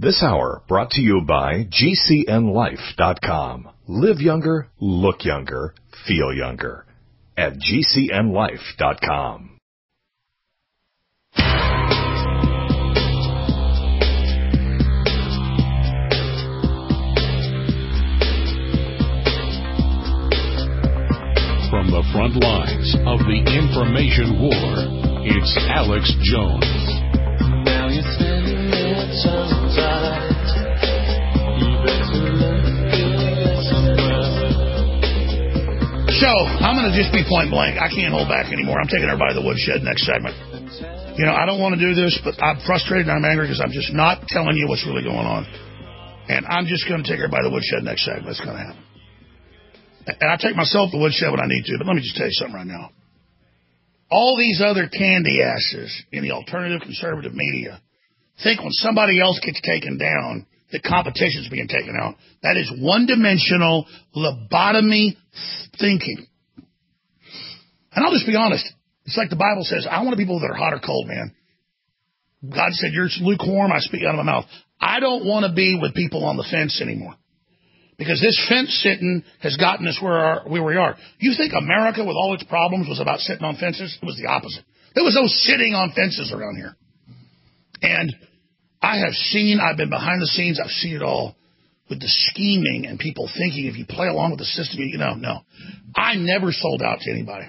This hour brought to you by GCNLife.com. Live younger, look younger, feel younger. At GCNLife.com. From the front lines of the information war, it's Alex Jones. Now you're standing there tongue-tied. You better look good somewhere. So, I'm going to just be point blank. I can't hold back anymore. I'm taking everybody to the woodshed next segment. You know, I don't want to do this, but I'm frustrated and I'm angry because I'm just not telling you what's really going on. And I'm just going to take everybody to the woodshed next segment. It's going to happen. And I take myself to the woodshed when I need to, but let me just tell you something right now. All these other candy asses in the alternative conservative media think when somebody else gets taken down, the competition's being taken out. That is one-dimensional lobotomy thinking. And I'll just be honest. It's like the Bible says, I want people that are hot or cold, man. God said, you're lukewarm, I speak out of my mouth. I don't want to be with people on the fence anymore. Because this fence sitting has gotten us where we are. You think America, with all its problems, was about sitting on fences? It was the opposite. There was no sitting on fences around here. And I've been behind the scenes, I've seen it all with the scheming and people thinking if you play along with the system, no. I never sold out to anybody.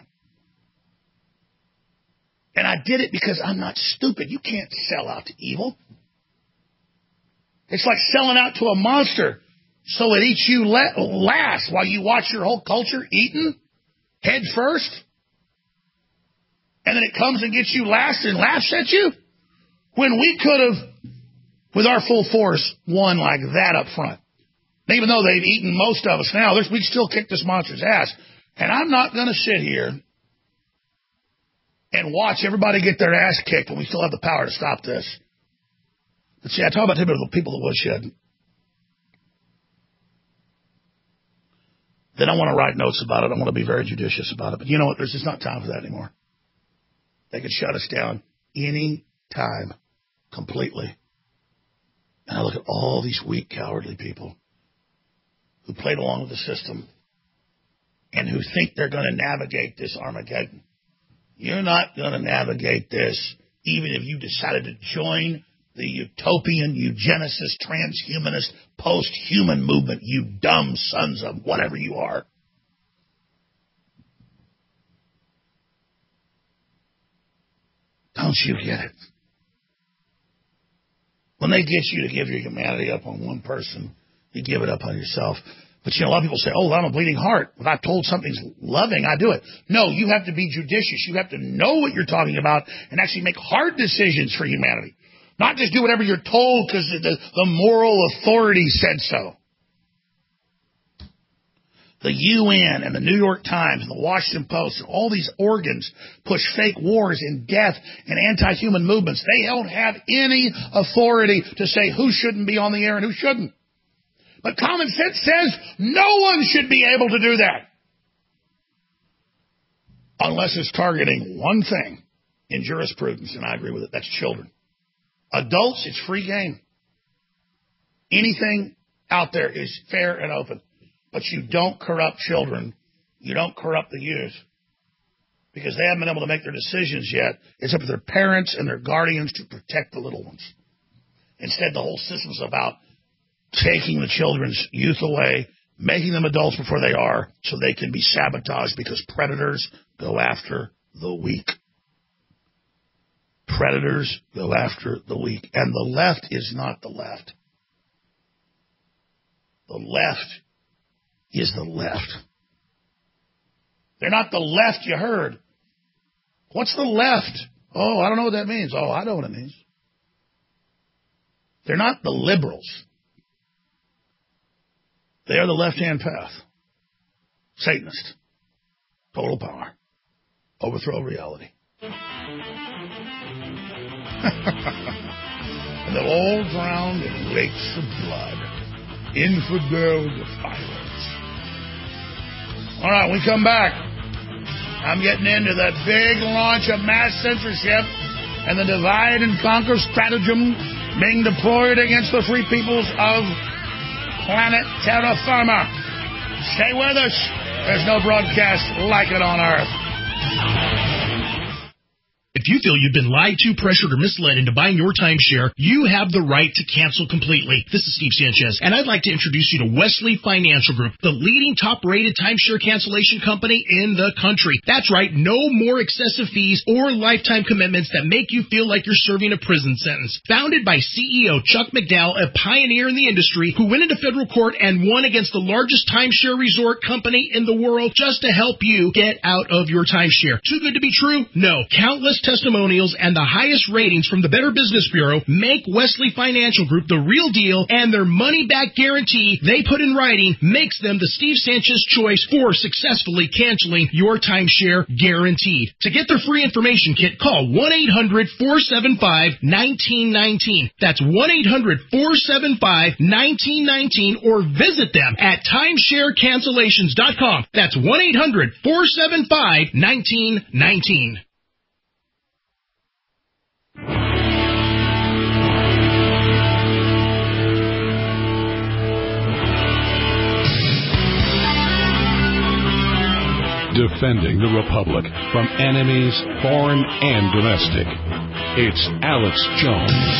And I did it because I'm not stupid. You can't sell out to evil. It's like selling out to a monster. So it eats you last while you watch your whole culture eaten head first. And then it comes and gets you last and laughs at you. When we could have, with our full force, won like that up front. And even though they've eaten most of us now, we'd still kick this monster's ass. And I'm not going to sit here and watch everybody get their ass kicked when we still have the power to stop this. But see, I talk about the people that woodshed. Then I want to write notes about it. I want to be very judicious about it. But you know what? There's just not time for that anymore. They could shut us down any time completely. And I look at all these weak, cowardly people who played along with the system and who think they're going to navigate this Armageddon. You're not going to navigate this even if you decided to join the utopian, eugenicist, transhumanist, post-human movement, you dumb sons of whatever you are. Don't you get it? When they get you to give your humanity up on one person, you give it up on yourself. But a lot of people say, oh, I'm a bleeding heart. When I'm told something's loving, I do it. No, you have to be judicious. You have to know what you're talking about and actually make hard decisions for humanity. Not just do whatever you're told because the moral authority said so. The UN and the New York Times and the Washington Post and all these organs push fake wars and death and anti-human movements. They don't have any authority to say who shouldn't be on the air and who shouldn't. But common sense says no one should be able to do that. Unless it's targeting one thing in jurisprudence, and I agree with it, that's children. Adults, it's free game. Anything out there is fair and open. But you don't corrupt children. You don't corrupt the youth. Because they haven't been able to make their decisions yet. It's up to their parents and their guardians to protect the little ones. Instead, the whole system's about taking the children's youth away, making them adults before they are, so they can be sabotaged because predators go after the weak. Predators go after the weak. And the left is not the left. The left is the left. They're not the left you heard. What's the left? Oh, I don't know what that means. Oh, I know what it means. They're not the liberals. They are the left-hand path. Satanist. Total power. Overthrow reality. And they'll all drown in lakes of blood. Infidel defilers. All right, we come back. I'm getting into that big launch of mass censorship and the divide and conquer stratagem being deployed against the free peoples of planet terra firma. Stay with us. There's no broadcast like it on Earth. If you feel you've been lied to, pressured, or misled into buying your timeshare, you have the right to cancel completely. This is Steve Sanchez, and I'd like to introduce you to Wesley Financial Group, the leading top-rated timeshare cancellation company in the country. That's right, no more excessive fees or lifetime commitments that make you feel like you're serving a prison sentence. Founded by CEO Chuck McDowell, a pioneer in the industry who went into federal court and won against the largest timeshare resort company in the world just to help you get out of your timeshare. Too good to be true? No. Countless testimonials and the highest ratings from the Better Business Bureau make Wesley Financial Group the real deal, and their money-back guarantee they put in writing makes them the Steve Sanchez choice for successfully canceling your timeshare guaranteed. To get their free information kit, call 1-800-475-1919. That's 1-800-475-1919, or visit them at timesharecancellations.com. That's 1-800-475-1919. Defending the Republic from enemies, foreign and domestic. It's Alex Jones.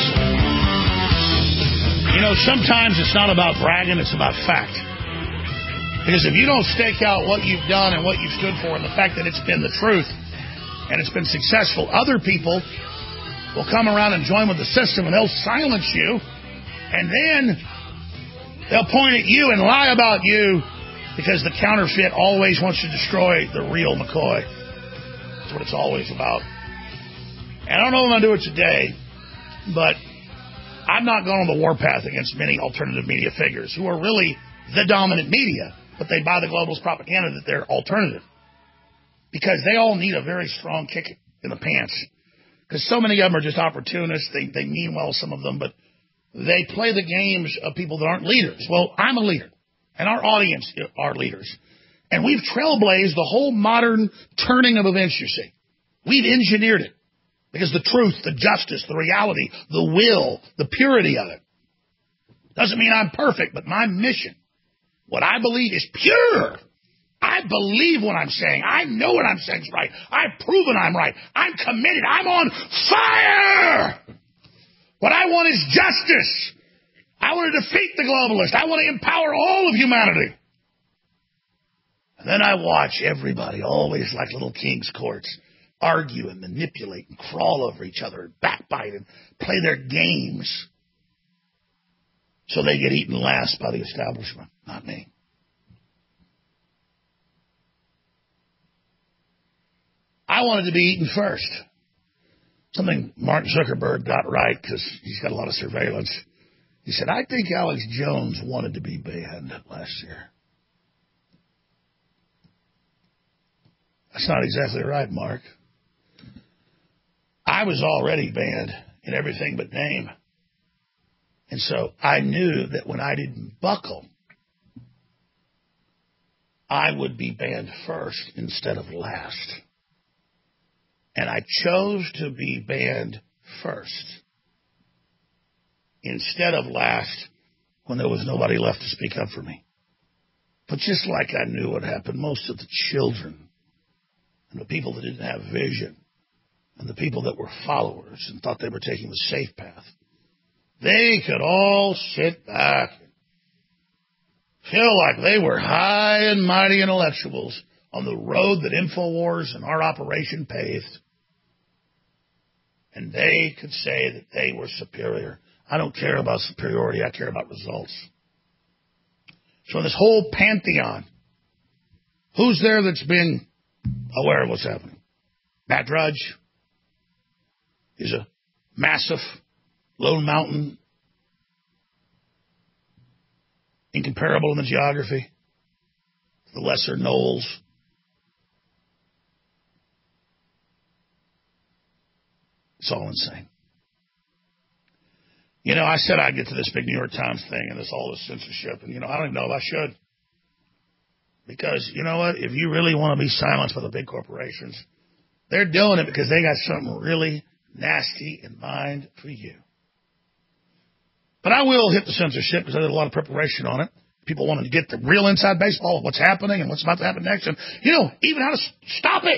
You know, sometimes it's not about bragging, it's about fact. Because if you don't stake out what you've done and what you've stood for and the fact that it's been the truth and it's been successful, other people will come around and join with the system and they'll silence you, and then they'll point at you and lie about you, because the counterfeit always wants to destroy the real McCoy. That's what it's always about. And I don't know if I'm going to do it today, but I'm not going on the warpath against many alternative media figures who are really the dominant media, but they buy the globalist propaganda that they're alternative. Because they all need a very strong kick in the pants. Because so many of them are just opportunists. They mean well, some of them, but they play the games of people that aren't leaders. Well, I'm a leader. And our audience are leaders. And we've trailblazed the whole modern turning of events, you see. We've engineered it. Because the truth, the justice, the reality, the will, the purity of it. Doesn't mean I'm perfect, but my mission, what I believe is pure. I believe what I'm saying. I know what I'm saying is right. I've proven I'm right. I'm committed. I'm on fire. What I want is justice. I want to defeat the globalists. I want to empower all of humanity. And then I watch everybody, always like little king's courts, argue and manipulate and crawl over each other and backbite and play their games so they get eaten last by the establishment, not me. I wanted to be eaten first. Something Mark Zuckerberg got right because he's got a lot of surveillance. He said, I think Alex Jones wanted to be banned last year. That's not exactly right, Mark. I was already banned in everything but name. And so I knew that when I didn't buckle, I would be banned first instead of last. And I chose to be banned first instead of last when there was nobody left to speak up for me. But just like I knew what happened, most of the children and the people that didn't have vision and the people that were followers and thought they were taking the safe path, they could all sit back and feel like they were high and mighty intellectuals on the road that InfoWars and our operation paved. And they could say that they were superior. I don't care about superiority. I care about results. So in this whole pantheon, who's there that's been aware of what's happening? Matt Drudge is a massive lone mountain, incomparable in the geography, the lesser knolls. It's all insane. You know, I said I'd get to this big New York Times thing and all this censorship, and, I don't even know if I should. Because, you know what? If you really want to be silenced by the big corporations, they're doing it because they got something really nasty in mind for you. But I will hit the censorship because I did a lot of preparation on it. People wanted to get the real inside baseball of what's happening and what's about to happen next. And, even how to stop it.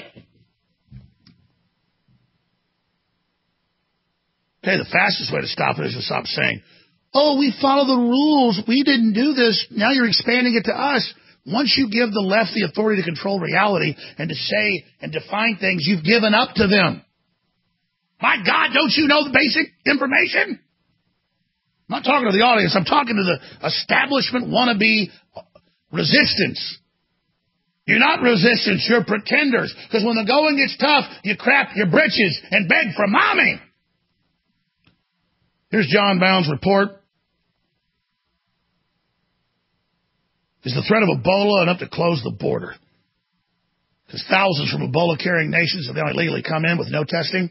Okay, the fastest way to stop it is to stop saying, oh, we follow the rules. We didn't do this. Now you're expanding it to us. Once you give the left the authority to control reality and to say and define things, you've given up to them. My God, don't you know the basic information? I'm not talking to the audience. I'm talking to the establishment wannabe resistance. You're not resistance. You're pretenders. Because when the going gets tough, you crap your britches and beg for mommy. Here's John Bound's report. Is the threat of Ebola enough to close the border? Because thousands from Ebola-carrying nations have illegally come in with no testing.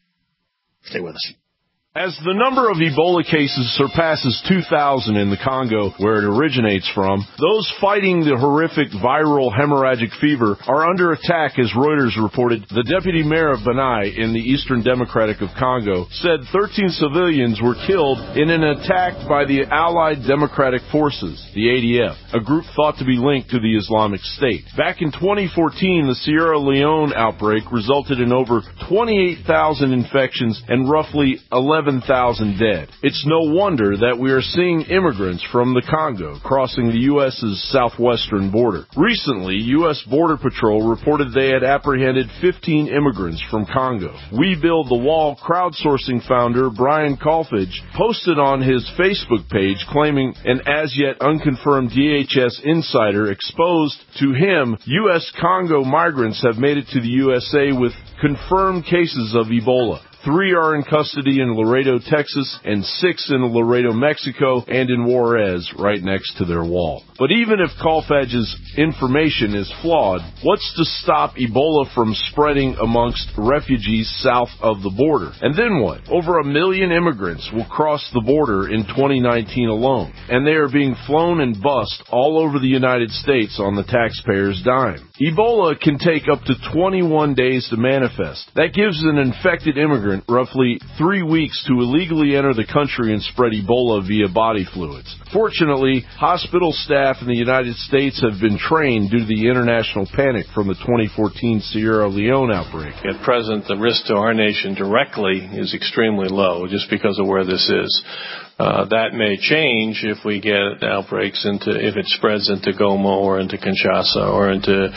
Stay with us. As the number of Ebola cases surpasses 2,000 in the Congo, where it originates from, those fighting the horrific viral hemorrhagic fever are under attack, as Reuters reported. The deputy mayor of Banai in the Eastern Democratic of Congo said 13 civilians were killed in an attack by the Allied Democratic Forces, the ADF, a group thought to be linked to the Islamic State. Back in 2014, the Sierra Leone outbreak resulted in over 28,000 infections and roughly 11,000 dead. It's no wonder that we are seeing immigrants from the Congo crossing the U.S.'s southwestern border. Recently, U.S. Border Patrol reported they had apprehended 15 immigrants from Congo. We Build the Wall crowdsourcing founder Brian Kolfage posted on his Facebook page claiming an as-yet unconfirmed DHS insider exposed to him U.S. Congo migrants have made it to the USA with confirmed cases of Ebola. 3 are in custody in Laredo, Texas, and 6 in Laredo, Mexico, and in Juarez, right next to their wall. But even if Kolfage's information is flawed, what's to stop Ebola from spreading amongst refugees south of the border? And then what? Over 1 million immigrants will cross the border in 2019 alone, and they are being flown and bussed all over the United States on the taxpayer's dime. Ebola can take up to 21 days to manifest. That gives an infected immigrant roughly 3 weeks to illegally enter the country and spread Ebola via body fluids. Fortunately, hospital staff in the United States have been trained due to the international panic from the 2014 Sierra Leone outbreak. At present, the risk to our nation directly is extremely low just because of where this is. That may change if we get outbreaks if it spreads into Goma or into Kinshasa or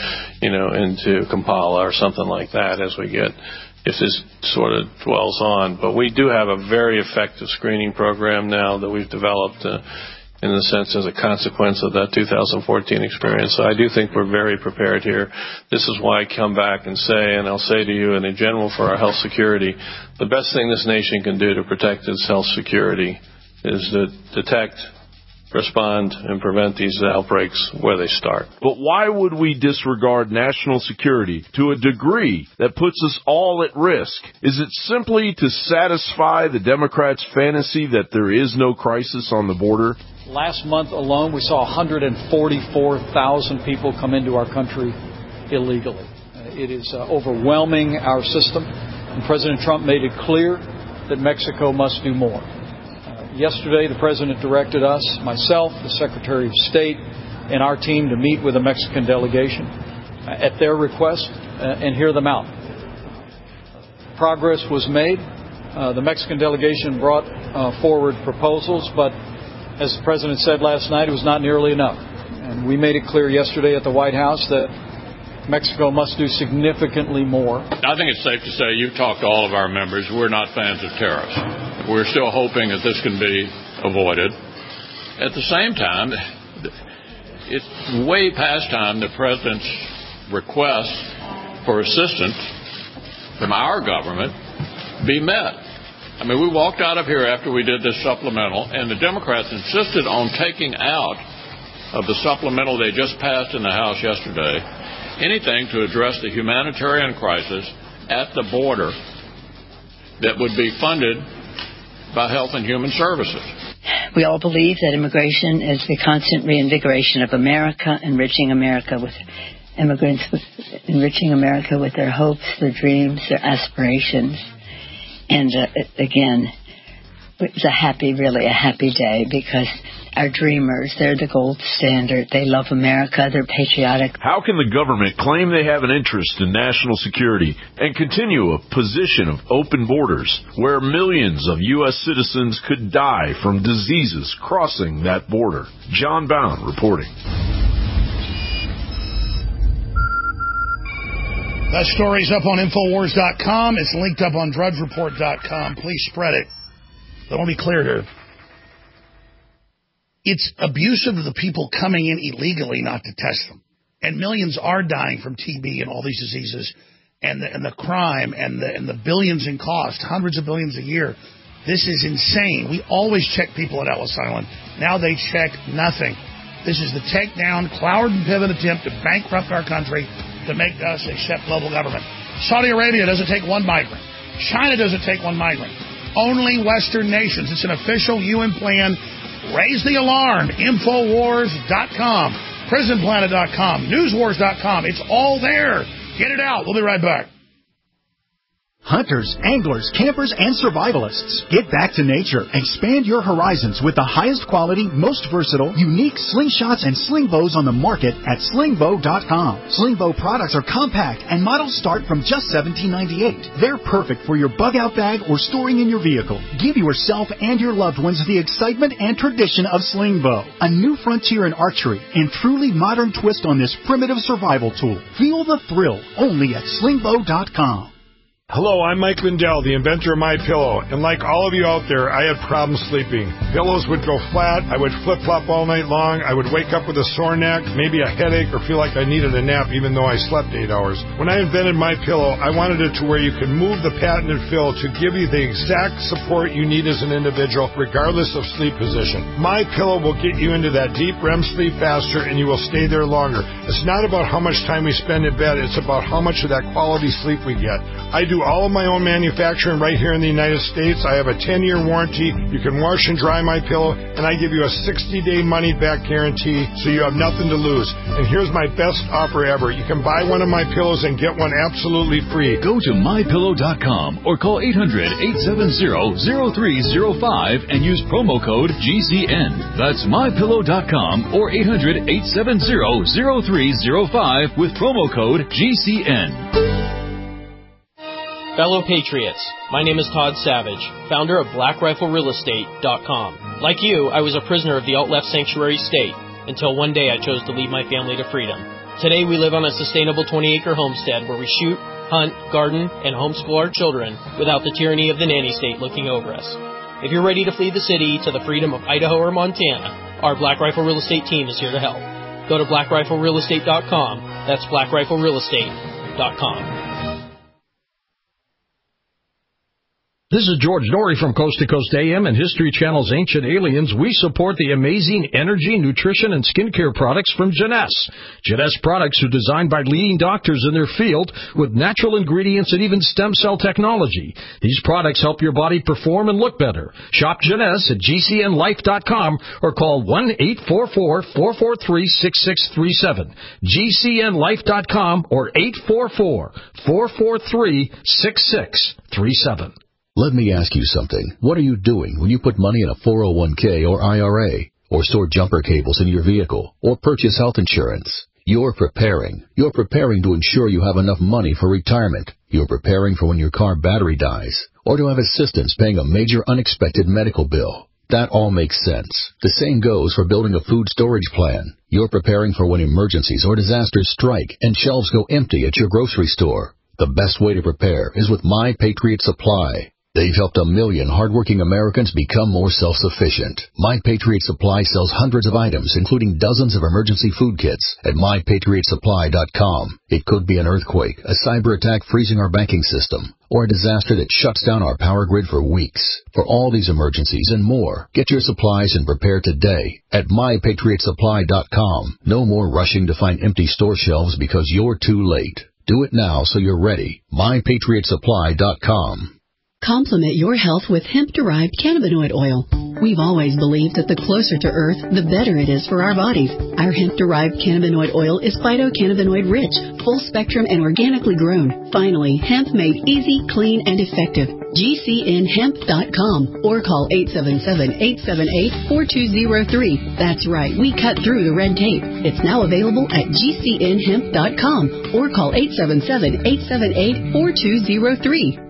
into Kampala or something like that if this sort of dwells on. But we do have a very effective screening program now that we've developed in the sense as a consequence of that 2014 experience. So I do think we're very prepared here. This is why I come back and say, and I'll say to you in general for our health security, the best thing this nation can do to protect its health security is to detect, respond, and prevent these outbreaks where they start. But why would we disregard national security to a degree that puts us all at risk? Is it simply to satisfy the Democrats' fantasy that there is no crisis on the border? Last month alone, we saw 144,000 people come into our country illegally. It is overwhelming our system, and President Trump made it clear that Mexico must do more. Yesterday, the President directed us, myself, the Secretary of State, and our team to meet with the Mexican delegation at their request and hear them out. Progress was made. The Mexican delegation brought forward proposals, but as the President said last night, it was not nearly enough. And we made it clear yesterday at the White House that Mexico must do significantly more. I think it's safe to say you've talked to all of our members. We're not fans of tariffs. We're still hoping that this can be avoided. At the same time, it's way past time the President's request for assistance from our government be met. I mean, we walked out of here after we did this supplemental, and the Democrats insisted on taking out of the supplemental they just passed in the House yesterday anything to address the humanitarian crisis at the border that would be funded by Health and Human Services. We all believe that immigration is the constant reinvigoration of America, enriching America with immigrants, enriching America with their hopes, their dreams, their aspirations. And again, was really a happy day, because our dreamers, they're the gold standard. They love America. They're patriotic. How can the government claim they have an interest in national security and continue a position of open borders where millions of U.S. citizens could die from diseases crossing that border? John Bound reporting. That story's up on Infowars.com. It's linked up on DrudgeReport.com. Please spread it. But let me be clear here. It's abusive of the people coming in illegally not to test them. And millions are dying from TB and all these diseases, and the crime and the billions in cost, hundreds of billions a year. This is insane. We always check people at Ellis Island. Now they check nothing. This is the takedown, cloud and pivot attempt to bankrupt our country, to make us accept global government. Saudi Arabia doesn't take one migrant. China doesn't take one migrant. Only Western nations. It's an official UN plan. Raise the alarm. Infowars.com, PrisonPlanet.com, NewsWars.com. It's all there. Get it out. We'll be right back. Hunters, anglers, campers, and survivalists, get back to nature. Expand your horizons with the highest quality, most versatile, unique slingshots and sling bows on the market at slingbow.com. Slingbow products are compact and models start from just $17.98. They're perfect for your bug-out bag or storing in your vehicle. Give yourself and your loved ones the excitement and tradition of Slingbow, a new frontier in archery and truly modern twist on this primitive survival tool. Feel the thrill only at slingbow.com. Hello, I'm Mike Lindell, the inventor of MyPillow, and like all of you out there, I had problems sleeping. Pillows would go flat, I would flip-flop all night long, I would wake up with a sore neck, maybe a headache, or feel like I needed a nap even though I slept 8 hours. When I invented MyPillow, I wanted it to where you could move the patented fill to give you the exact support you need as an individual, regardless of sleep position. MyPillow will get you into that deep REM sleep faster, and you will stay there longer. It's not about how much time we spend in bed, it's about how much of that quality sleep we get. I do all of my own manufacturing right here in the United States. I have a 10-year warranty. You can wash and dry my pillow, and I give you a 60-day money-back guarantee, so you have nothing to lose. And here's my best offer ever. You can buy one of my pillows and get one absolutely free. Go to MyPillow.com or call 800-870-0305 and use promo code GCN. That's MyPillow.com or 800-870-0305 with promo code GCN. Fellow Patriots, my name is Todd Savage, founder of BlackRifleRealEstate.com. Like you, I was a prisoner of the alt-left sanctuary state until one day I chose to lead my family to freedom. Today we live on a sustainable 20-acre homestead where we shoot, hunt, garden, and homeschool our children without the tyranny of the nanny state looking over us. If you're ready to flee the city to the freedom of Idaho or Montana, our Black Rifle Real Estate team is here to help. Go to BlackRifleRealEstate.com. That's BlackRifleRealEstate.com. This is George Norrie from Coast to Coast AM and History Channel's Ancient Aliens. We support the amazing energy, nutrition, and skincare products from Jeunesse. Jeunesse products are designed by leading doctors in their field with natural ingredients and even stem cell technology. These products help your body perform and look better. Shop Jeunesse at GCNLife.com or call 1-844-443-6637. GCNLife.com or 844-443-6637. Let me ask you something. What are you doing when you put money in a 401k or IRA, or store jumper cables in your vehicle, or purchase health insurance? You're preparing. You're preparing to ensure you have enough money for retirement. You're preparing for when your car battery dies, or to have assistance paying a major unexpected medical bill. That all makes sense. The same goes for building a food storage plan. You're preparing for when emergencies or disasters strike and shelves go empty at your grocery store. The best way to prepare is with My Patriot Supply. They've helped 1 million hardworking Americans become more self-sufficient. My Patriot Supply sells hundreds of items, including dozens of emergency food kits at MyPatriotSupply.com. It could be an earthquake, a cyber attack freezing our banking system, or a disaster that shuts down our power grid for weeks. For all these emergencies and more, get your supplies and prepare today at MyPatriotSupply.com. No more rushing to find empty store shelves because you're too late. Do it now so you're ready. MyPatriotSupply.com. Complement your health with hemp-derived cannabinoid oil. We've always believed that the closer to Earth, the better it is for our bodies. Our hemp-derived cannabinoid oil is phytocannabinoid rich, full spectrum, and organically grown. Finally, hemp made easy, clean, and effective. GCNHemp.com or call 877-878-4203. That's right, we cut through the red tape. It's now available at GCNHemp.com or call 877-878-4203.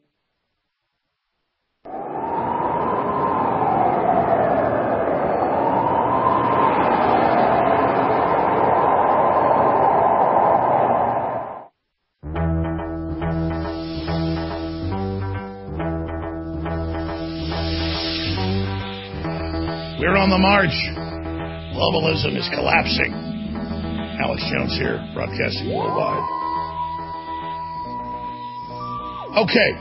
We're on the march. Globalism is collapsing. Alex Jones here, broadcasting worldwide. Okay.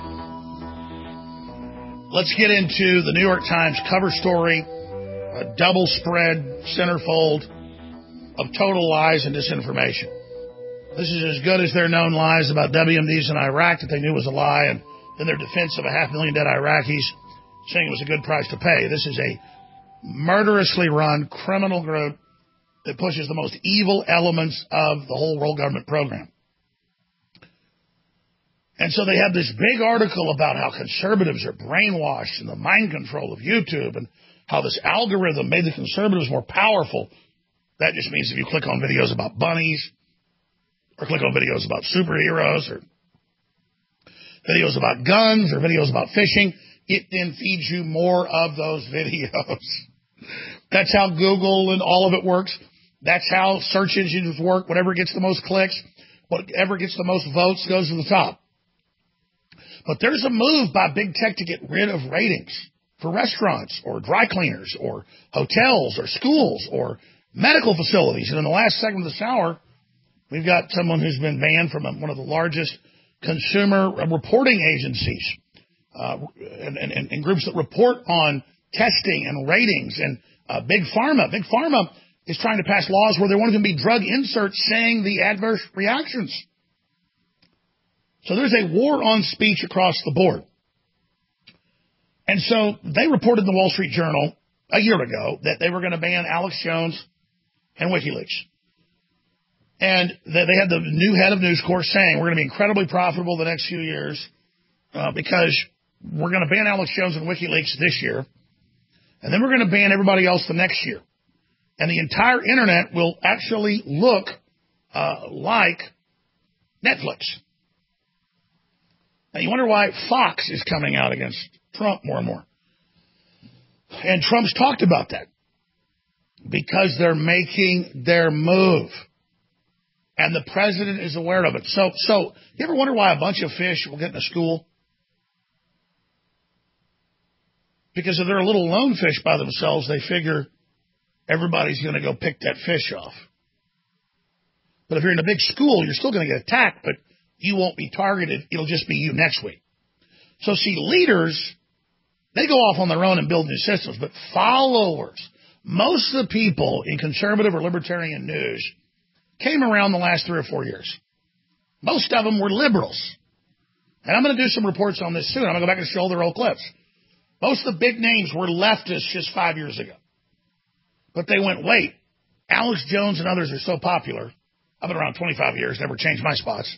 Let's get into the New York Times cover story, a double spread centerfold of total lies and disinformation. This is as good as their known lies about WMDs in Iraq that they knew was a lie, and then their defense of 500,000 dead Iraqis saying it was a good price to pay. This is a murderously run criminal group that pushes the most evil elements of the whole world government program. And so they have this big article about how conservatives are brainwashed and the mind control of YouTube and how this algorithm made the conservatives more powerful. That just means if you click on videos about bunnies or click on videos about superheroes or videos about guns or videos about fishing, it then feeds you more of those videos. That's how Google and all of it works. That's how search engines work. Whatever gets the most clicks, whatever gets the most votes goes to the top. But there's a move by big tech to get rid of ratings for restaurants or dry cleaners or hotels or schools or medical facilities. And in the last segment of this hour, we've got someone who's been banned from one of the largest consumer reporting agencies and groups that report on testing and ratings and Big Pharma. Big Pharma is trying to pass laws where there won't even be drug inserts saying the adverse reactions. So there's a war on speech across the board. And so they reported in the Wall Street Journal a year ago that they were going to ban Alex Jones and WikiLeaks. And they had the new head of News Corp saying we're going to be incredibly profitable the next few years because we're going to ban Alex Jones and WikiLeaks this year. And then we're going to ban everybody else the next year. And the entire internet will actually look like Netflix. Now, you wonder why Fox is coming out against Trump more and more. And Trump's talked about that. Because they're making their move. And the president is aware of it. So you ever wonder why a bunch of fish will get in a school? Because if they're a little lone fish by themselves, they figure everybody's going to go pick that fish off. But if you're in a big school, you're still going to get attacked, but you won't be targeted. It'll just be you next week. So see, leaders, they go off on their own and build new systems, but followers, most of the people in conservative or libertarian news came around the last 3 or 4 years. Most of them were liberals. And I'm going to do some reports on this soon. I'm going to go back and show their old clips. Most of the big names were leftists just 5 years ago. But they went, wait, Alex Jones and others are so popular. I've been around 25 years, never changed my spots.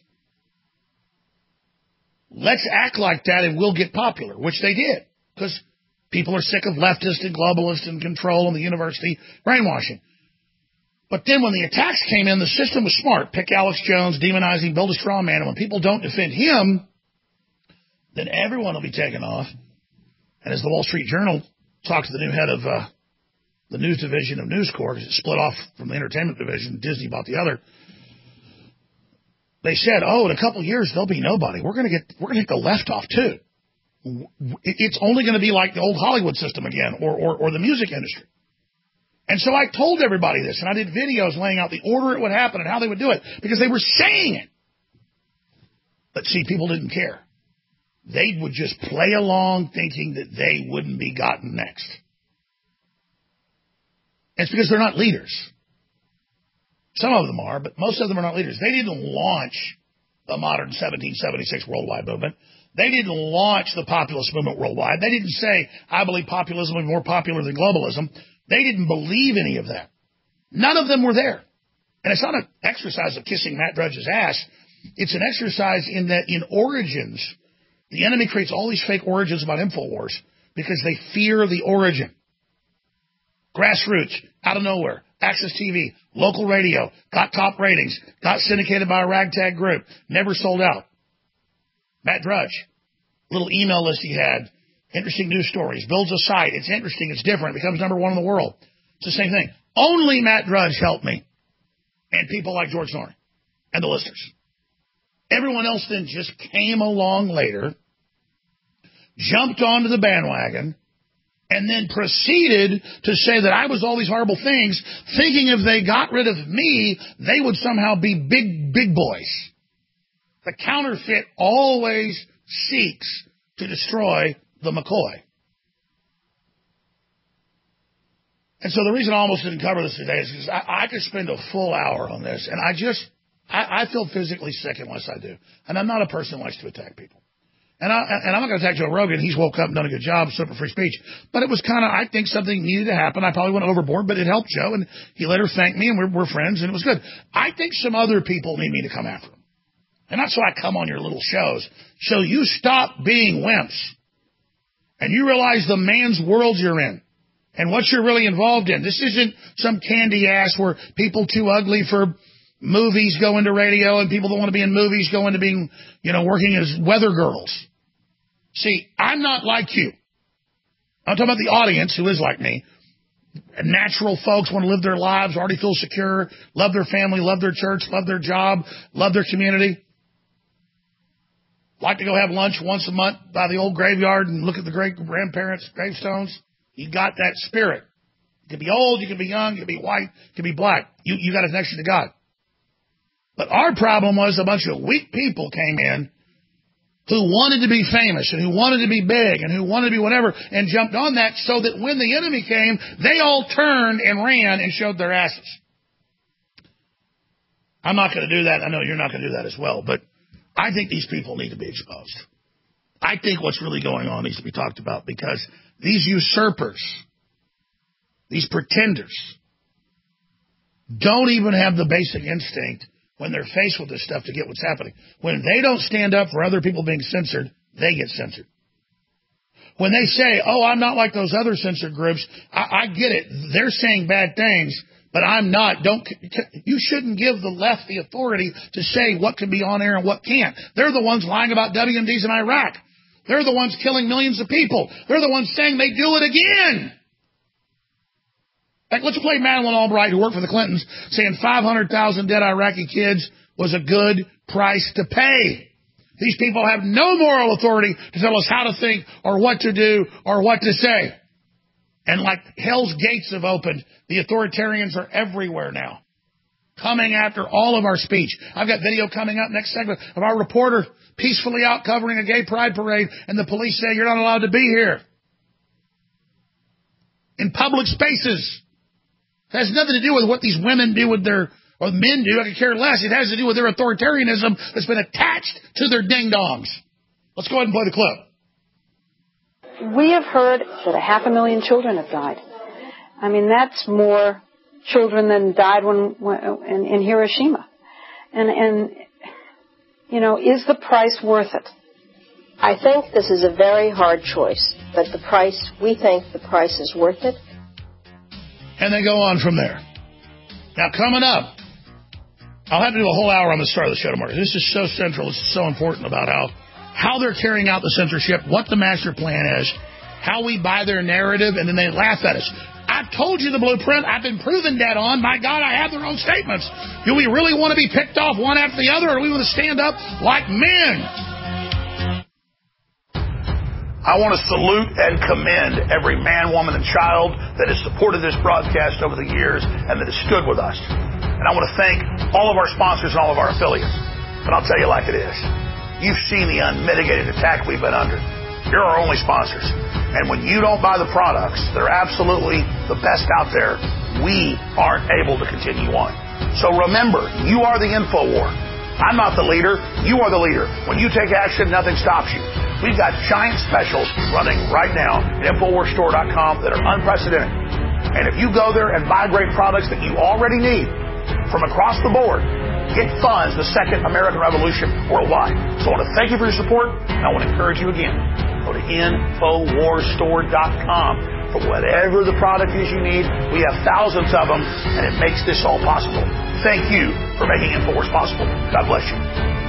Let's act like that and we'll get popular, which they did. Because people are sick of leftists and globalists and control and the university brainwashing. But then when the attacks came in, the system was smart. Pick Alex Jones, demonize him, build a straw man. And when people don't defend him, then everyone will be taken off. And as the Wall Street Journal talked to the new head of the news division of News Corp, because it split off from the entertainment division, Disney bought the other. They said, in a couple of years there'll be nobody. We're going to hit the left off too. It's only going to be like the old Hollywood system again, or the music industry. And so I told everybody this, and I did videos laying out the order it would happen and how they would do it, because they were saying it. But see, people didn't care. They would just play along thinking that they wouldn't be gotten next. It's because they're not leaders. Some of them are, but most of them are not leaders. They didn't launch the modern 1776 worldwide movement. They didn't launch the populist movement worldwide. They didn't say, I believe populism is more popular than globalism. They didn't believe any of that. None of them were there. And it's not an exercise of kissing Matt Drudge's ass. It's an exercise in that in origins, The enemy creates all these fake origins about InfoWars because they fear the origin. Grassroots, out of nowhere, Access TV, local radio, got top ratings, got syndicated by a ragtag group, never sold out. Matt Drudge, little email list he had, interesting news stories, builds a site, it's interesting, it's different, becomes number one in the world. It's the same thing. Only Matt Drudge helped me, and people like George Noory, and the listeners. Everyone else then just came along later, jumped onto the bandwagon, and then proceeded to say that I was all these horrible things, thinking if they got rid of me, they would somehow be big boys. The counterfeit always seeks to destroy the McCoy. And so the reason I almost didn't cover this today is because I could spend a full hour on this, and I feel physically sick unless I do. And I'm not a person who likes to attack people. And I'm not going to attack Joe Rogan. He's woke up and done a good job, stood for free speech. But it was kind of, I think something needed to happen. I probably went overboard, but it helped Joe, and he later thanked me, and we're friends, and it was good. I think some other people need me to come after him. And not so I come on your little shows. So you stop being wimps, and you realize the man's world you're in, and what you're really involved in. This isn't some candy ass where people too ugly for movies go into radio, and people that want to be in movies go into being, working as weather girls. See, I'm not like you. I'm talking about the audience who is like me. Natural folks want to live their lives, already feel secure, love their family, love their church, love their job, love their community. Like to go have lunch once a month by the old graveyard and look at the great-grandparents' gravestones. You got that spirit. You can be old, you can be young, you can be white, you can be black. You got a connection to God. But our problem was a bunch of weak people came in who wanted to be famous and who wanted to be big and who wanted to be whatever and jumped on that so that when the enemy came, they all turned and ran and showed their asses. I'm not going to do that. I know you're not going to do that as well, but I think these people need to be exposed. I think what's really going on needs to be talked about because these usurpers, these pretenders, don't even have the basic instinct when they're faced with this stuff to get what's happening. When they don't stand up for other people being censored, they get censored. When they say, oh, I'm not like those other censored groups, I get it. They're saying bad things, but I'm not. You shouldn't give the left the authority to say what can be on air and what can't. They're the ones lying about WMDs in Iraq. They're the ones killing millions of people. They're the ones saying they do it again. Like, let's play Madeleine Albright, who worked for the Clintons, saying 500,000 dead Iraqi kids was a good price to pay. These people have no moral authority to tell us how to think or what to do or what to say. And like hell's gates have opened, the authoritarians are everywhere now, coming after all of our speech. I've got video coming up next segment of our reporter peacefully out covering a gay pride parade, and the police say you're not allowed to be here. In public spaces. It has nothing to do with what these women do with their, or men do, I could care less. It has to do with their authoritarianism that's been attached to their ding-dongs. Let's go ahead and play the clip. We have heard that 500,000 children have died. I mean, that's more children than died in Hiroshima. And is the price worth it? I think this is a very hard choice, but we think the price is worth it. And they go on from there. Now, coming up, I'll have to do a whole hour on the start of the show tomorrow. This is so central. This is so important about how they're carrying out the censorship, what the master plan is, how we buy their narrative, and then they laugh at us. I've told you the blueprint. I've been proven dead on. My God, I have their own statements. Do we really want to be picked off one after the other, or do we want to stand up like men? I want to salute and commend every man, woman, and child that has supported this broadcast over the years and that has stood with us. And I want to thank all of our sponsors and all of our affiliates. But I'll tell you like it is. You've seen the unmitigated attack we've been under. You're our only sponsors. And when you don't buy the products that are absolutely the best out there, we aren't able to continue on. So remember, you are the InfoWar. I'm not the leader. You are the leader. When you take action, nothing stops you. We've got giant specials running right now at InfoWarsStore.com that are unprecedented. And if you go there and buy great products that you already need from across the board, It funds the second American Revolution worldwide. So I want to thank you for your support, and I want to encourage you again. Go to InfoWarsStore.com for whatever the product is you need. We have thousands of them, and it makes this all possible. Thank you for making InfoWars possible. God bless you.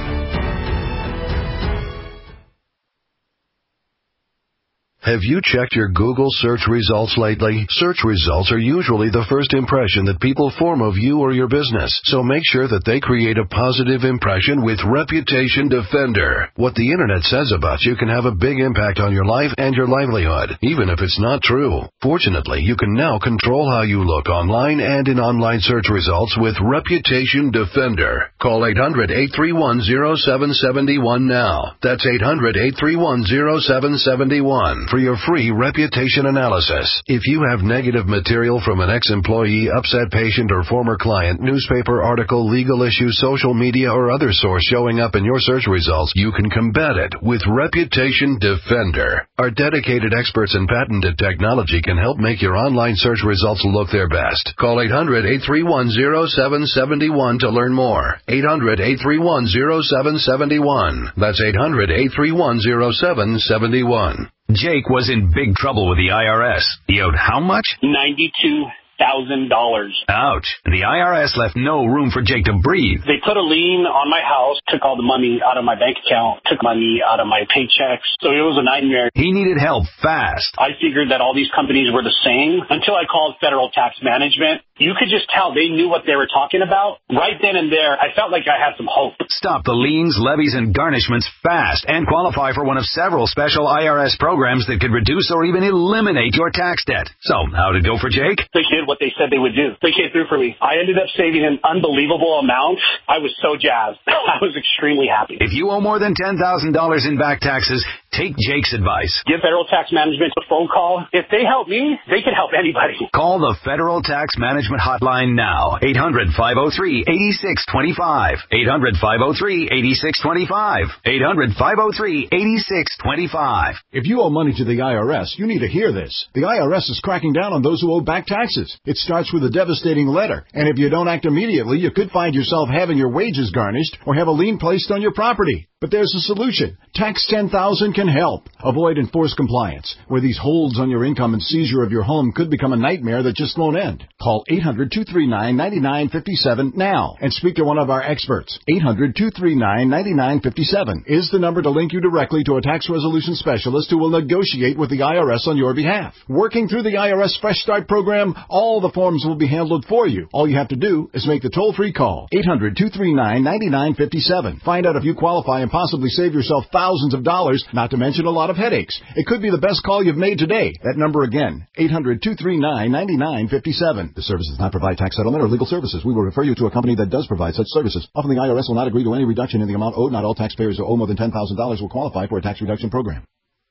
Have you checked your Google search results lately? Search results are usually the first impression that people form of you or your business, so make sure that they create a positive impression with Reputation Defender. What the internet says about you can have a big impact on your life and your livelihood, even if it's not true. Fortunately, you can now control how you look online and in online search results with Reputation Defender. Call 800-831-0771 now. That's 800-831-0771. For your free reputation analysis. If you have negative material from an ex-employee, upset patient, or former client, newspaper article, legal issue, social media, or other source showing up in your search results, you can combat it with Reputation Defender. Our dedicated experts in patented technology can help make your online search results look their best. Call 800-831-0771 to learn more. 800-831-0771. That's 800-831-0771. Jake was in big trouble with the IRS. He owed how much? $92,000. Ouch. The IRS left no room for Jake to breathe. They put a lien on my house, took all the money out of my bank account, took money out of my paychecks. So it was a nightmare. He needed help fast. I figured that all these companies were the same until I called Federal Tax Management. You could just tell they knew what they were talking about. Right then and there, I felt like I had some hope. Stop the liens, levies, and garnishments fast and qualify for one of several special IRS programs that could reduce or even eliminate your tax debt. So, how'd it go for Jake? They did what they said they would do. They came through for me. I ended up saving an unbelievable amount. I was so jazzed. I was extremely happy. If you owe more than $10,000 in back taxes, take Jake's advice. Give Federal Tax Management a phone call. If they help me, they can help anybody. Call the Federal Tax Management hotline now. 800-503-8625. 800-503-8625. 800-503-8625. If you owe money to the IRS, you need to hear this. The IRS is cracking down on those who owe back taxes. It starts with a devastating letter, and if you don't act immediately, you could find yourself having your wages garnished or have a lien placed on your property. But there's a solution. Tax 10,000 can help. Avoid enforced compliance, where these holds on your income and seizure of your home could become a nightmare that just won't end. Call 800-239-9957 now and speak to one of our experts. 800-239-9957 is the number to link you directly to a tax resolution specialist who will negotiate with the IRS on your behalf. Working through the IRS Fresh Start program, all the forms will be handled for you. All you have to do is make the toll-free call. 800-239-9957. Find out if you qualify and possibly save yourself thousands of dollars, not to mention a lot of headaches. It could be the best call you've made today. That number again, 800-239-9957. This service does not provide tax settlement or legal services. We will refer you to a company that does provide such services. Often the IRS will not agree to any reduction in the amount owed. Not all taxpayers who owe more than $10,000 will qualify for a tax reduction program.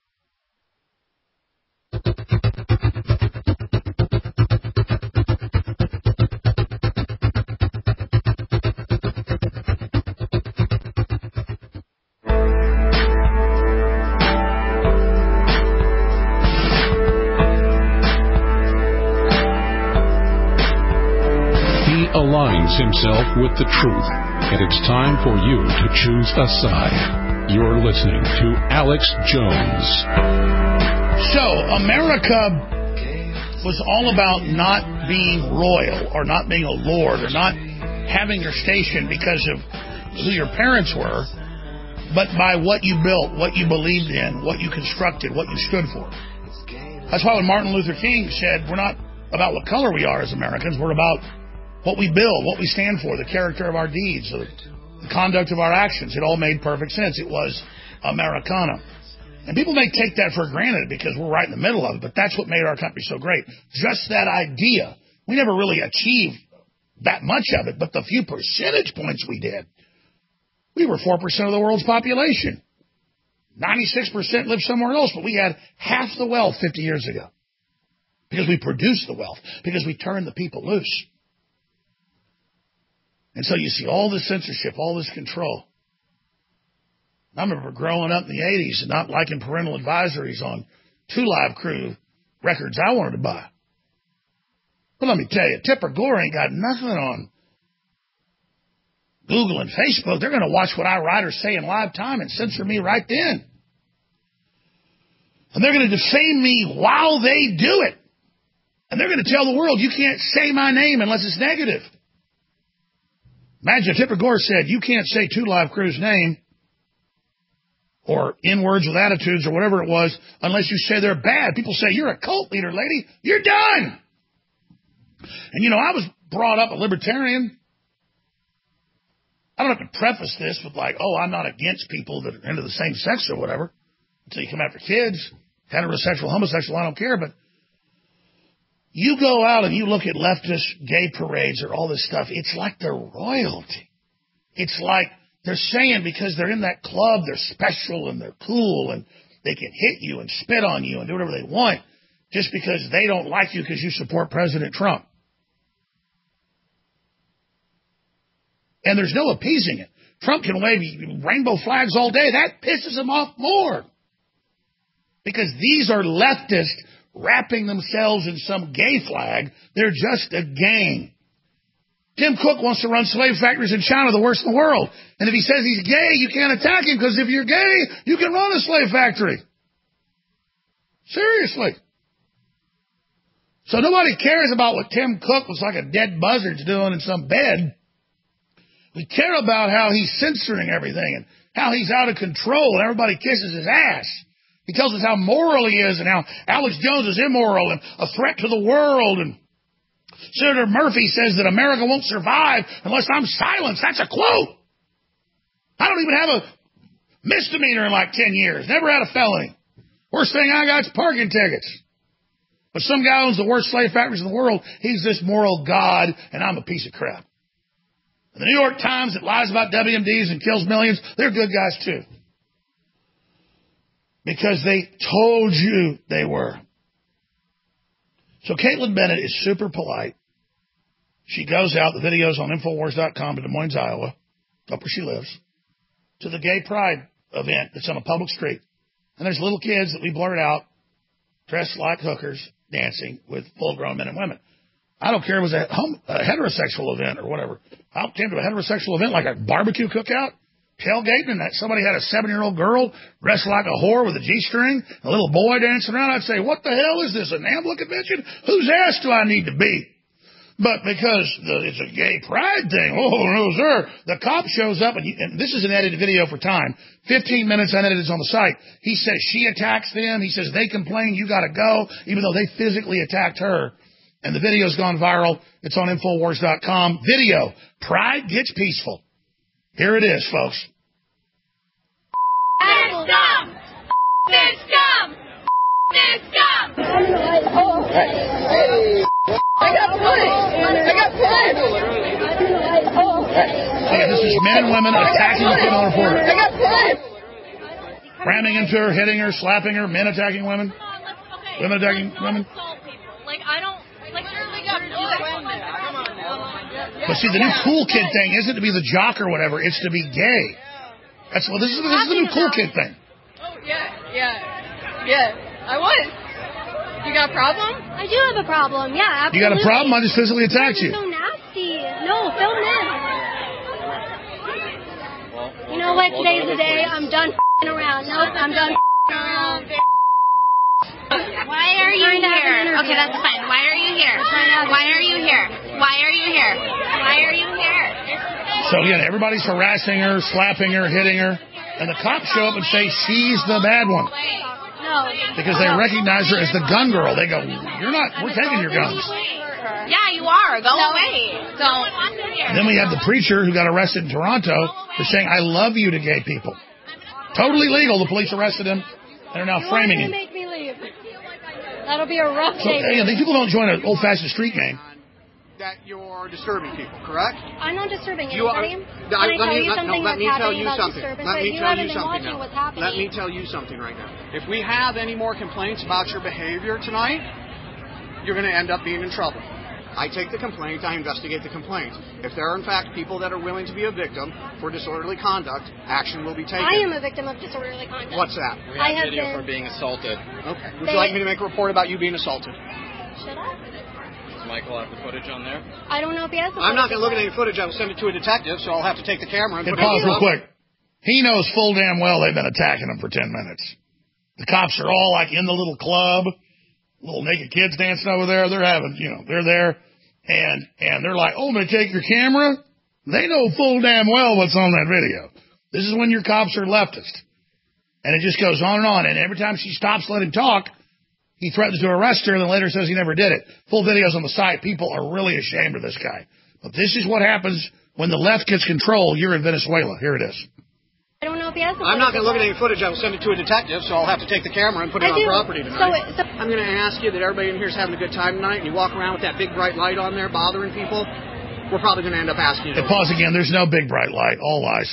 Aligns himself with the truth, and it's time for you to choose a side. You're listening to Alex Jones. So, America was all about not being royal, or not being a lord, or not having your station because of who your parents were, but by what you built, what you believed in, what you constructed, what you stood for. That's why when Martin Luther King said, we're not about what color we are as Americans, we're about what we build, what we stand for, the character of our deeds, the conduct of our actions. It all made perfect sense. It was Americana. And people may take that for granted because we're right in the middle of it, but that's what made our country so great. Just that idea. We never really achieved that much of it, but the few percentage points we did. We were 4% of the world's population. 96% lived somewhere else, but we had half the wealth 50 years ago. Because we produced the wealth. Because we turned the people loose. And so you see all this censorship, all this control. I remember growing up in the 80s and not liking parental advisories on 2 Live Crew records I wanted to buy. But let me tell you, Tipper Gore ain't got nothing on Google and Facebook, they're going to watch what I write or say in live time and censor me right then. And they're going to defame me while they do it. And they're going to tell the world, you can't say my name unless it's negative. Imagine if Tipper Gore said, you can't say 2 Live Crew's name or N-words with attitudes or whatever it was unless you say they're bad. People say, you're a cult leader, lady. You're done. And, you know, I was brought up a libertarian. I don't have to preface this with like, oh, I'm not against people that are into the same sex or whatever. Until you come after kids, heterosexual, homosexual, I don't care. But you go out and you look at leftist gay parades or all this stuff, it's like they're royalty. It's like they're saying because they're in that club, they're special and they're cool and they can hit you and spit on you and do whatever they want just because they don't like you because you support President Trump. And there's no appeasing it. Trump can wave rainbow flags all day. That pisses him off more. Because these are leftists wrapping themselves in some gay flag. They're just a gang. Tim Cook wants to run slave factories in China, the worst in the world. And if he says he's gay, you can't attack him because if you're gay, you can run a slave factory. Seriously. So nobody cares about what Tim Cook looks like a dead buzzard's doing in some bed. We care about how he's censoring everything and how he's out of control and everybody kisses his ass. He tells us how moral he is and how Alex Jones is immoral and a threat to the world. And Senator Murphy says that America won't survive unless I'm silenced. That's a quote. I don't even have a misdemeanor in like 10 years. Never had a felony. Worst thing I got is parking tickets. But some guy owns the worst slave factories in the world. He's this moral god, and I'm a piece of crap. The New York Times that lies about WMDs and kills millions, they're good guys too. Because they told you they were. So Caitlin Bennett is super polite. She goes out, the video's on Infowars.com to Des Moines, Iowa, up where she lives, to the gay pride event that's on a public street. And there's little kids that we blurred out, dressed like hookers, dancing with full-grown men and women. I don't care if it was a heterosexual event or whatever. I came to a heterosexual event like a barbecue cookout, tailgating, and that somebody had a 7-year-old girl dressed like a whore with a G-string, a little boy dancing around. I'd say, what the hell is this, a NAMBLA convention? Whose ass do I need to be? But because it's a gay pride thing, oh, no, sir, the cop shows up, and this is an edited video for time. 15 minutes unedited is on the site. He says she attacks them. He says they complain, you got to go, even though they physically attacked her. And the video's gone viral. It's on Infowars.com. Video. Pride gets peaceful. Here it is, folks. It's dumb! It's dumb! It's dumb! I got Yeah, this is men and women attacking the female reporter. I got Ramming into her, hitting her, slapping her, men attacking women. Women attacking women. Like, I don't... Like, surely got But see, the new cool kid thing isn't to be the jock or whatever. It's to be gay. That's what this is the new cool kid thing. Oh, yeah. I was. You got a problem? I do have a problem, yeah, absolutely. You got a problem? I just physically attacked you. So nasty. No, fill in. You know what? Today's the day. I'm done around. Nope, I'm done around. Why are you here? Okay, that's fine. Why are you here? Why are you here? Why are you here? Why are you here? So, again, everybody's harassing her, slapping her, hitting her, and the cops show up and say she's the bad one. No. Because they recognize her as the gun girl. They go, you're not, we're taking your guns. Yeah, you are. Go away. Don't. And then we have the preacher who got arrested in Toronto for saying, I love you to gay people. Totally legal. The police arrested him. They're now framing him. Make me leave. That'll be a rough day. Yeah, these people don't join an old-fashioned street gang. That you're disturbing people, correct? I'm not disturbing you. Let me tell you something. Let me tell you something right now. If we have any more complaints about your behavior tonight, you're going to end up being in trouble. I take the complaint, I investigate the complaint. If there are, in fact, people that are willing to be a victim for disorderly conduct, action will be taken. I am a victim of disorderly conduct. What's that? We have video for being assaulted. Okay. Would you like me to make a report about you being assaulted? Shut up. Michael have the footage on there? I don't know if he has the footage. I'm not going to look at any footage. I will send it to a detective, so I'll have to take the camera and put it on. Pause real quick. He knows full damn well they've been attacking him for 10 minutes. The cops are all like in the little club, little naked kids dancing over there. They're having, they're there, and they're like, oh, I'm going to take your camera? They know full damn well what's on that video. This is when your cops are leftist. And it just goes on, and every time she stops, let him talk, he threatens to arrest her, and then later says he never did it. Full video's on the site. People are really ashamed of this guy. But this is what happens when the left gets control. You're in Venezuela. Here it is. I don't know if he has the I'm not going to look at any footage. I will send it to a detective, so I'll have to take the camera and put it on property tonight. I'm going to ask you that everybody in here is having a good time tonight, and you walk around with that big bright light on there bothering people. We're probably going to end up asking you. Pause again. There's no big bright light. All lies.